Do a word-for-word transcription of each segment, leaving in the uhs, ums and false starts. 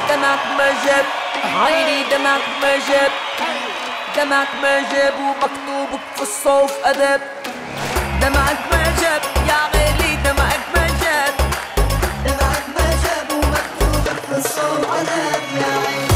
دمعك ما جاب عيني دمعك ما جاب دمعك ما جاب ومكتوب في الصوف أدب دمعك ما جاب يا غالي دمعك ما جاب دمعك ما جاب ومكتوب في الصوف أدب يا عيني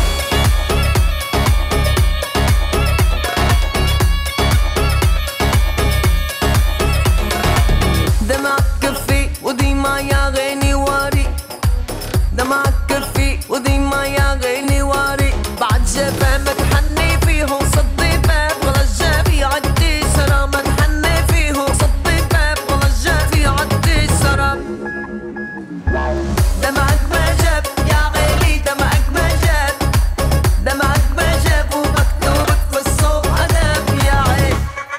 دمعك كفي وديما يا غيني واري دمعك كفي وديما يا غيني واري بعد جفا ما تحني فيهم صدي باب ولا الجافي عدي سرى ما تحني فيهم صدي باب ولا الجافي عدي سرى دمعك ما جاب يا غيلي دمعك ما جاب دمعك ما جاب ومكتوبك في الصوف أدب يا عين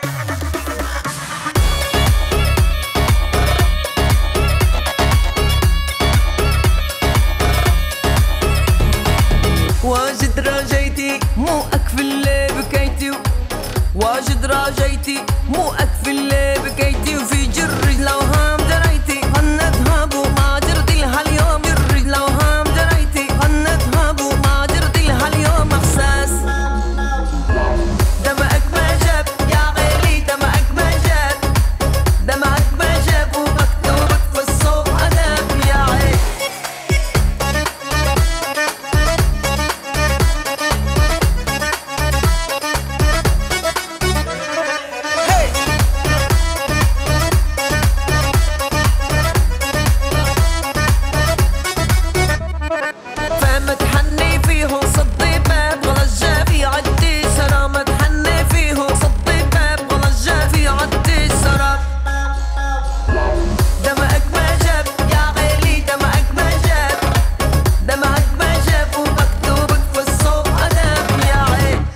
واجد راجيتي مو أكفي اللي بكيتي واجد راجيتي مو أكفي اللي بكيتي وفي جرج لو هام جريتي غنت هابو ما جرتي لها اليوم جرج لو هام جريتي غنت هابو ما جرتي لها اليوم إحساس دمعك ما جاب يا غالي دمعك ما جاب دمعك ما جاب ومكتوبك في الصوف أدب يا عين فما تحني فيهم صدي باب ولا الجافي عدي سرى ما تحني فيهم صدي باب ولا الجافي عدي سرى دمعك ما جاب يا غالي دمعك ما جاب دمعك ما جاب ومكتوبك في الصوف أدب يا عين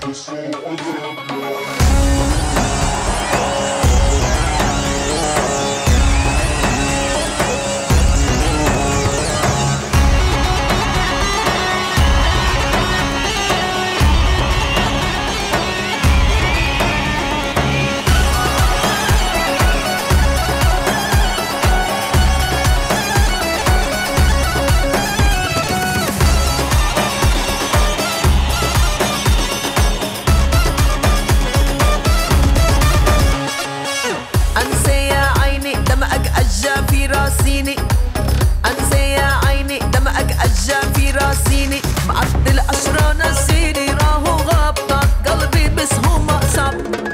أنسى يا عيني دمعك أجا في راسيني أنسى يا عيني دمعك أجا في راسيني معدل أشرى نسيني راهو غابطات قلبي بس هو ما صاب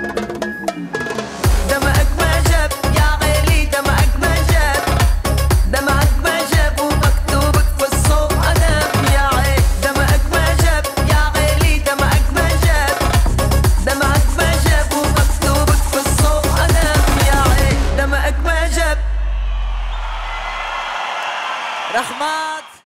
دمعك ما جاب يا غالي دمعك ما جاب دمعك ما جاب ومكتوبك في الصوف أدب يا عين دمعك ما جاب يا غالي دمعك ما جاب دمعك ما جاب ومكتوبك في الصوف أدب يا عين دمعك ما جاب رحمات